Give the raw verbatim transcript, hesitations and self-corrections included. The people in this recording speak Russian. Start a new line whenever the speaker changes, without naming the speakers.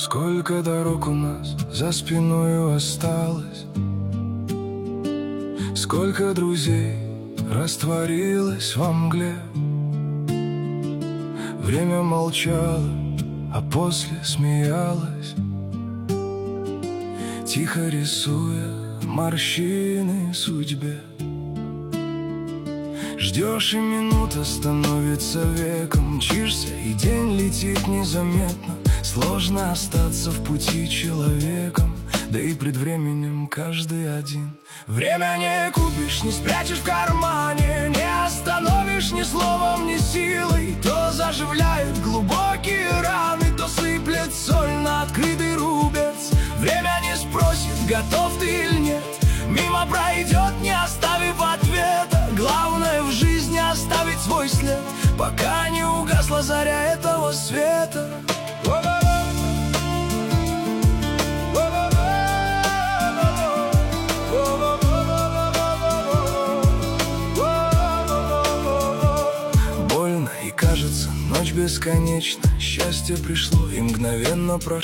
Сколько дорог у нас за спиною осталось, сколько друзей растворилось во мгле. Время молчало, а после смеялось, тихо рисуя морщины судьбе. Ждешь, и минута становится веком, мчишься, и день летит незаметно. Сложно остаться в пути человеком, да и пред временем каждый один. Время не купишь, не спрячешь в кармане, не остановишь ни словом, ни силой. То заживляет глубокие раны, то сыплет соль на открытый рубец. Время не спросит, готов ты или нет, мимо пройдет, не оставив ответа. Главное в жизни оставить свой след, пока не угасла заря этого света. Больно и кажется, ночь бесконечна. Счастье пришло и мгновенно прошло.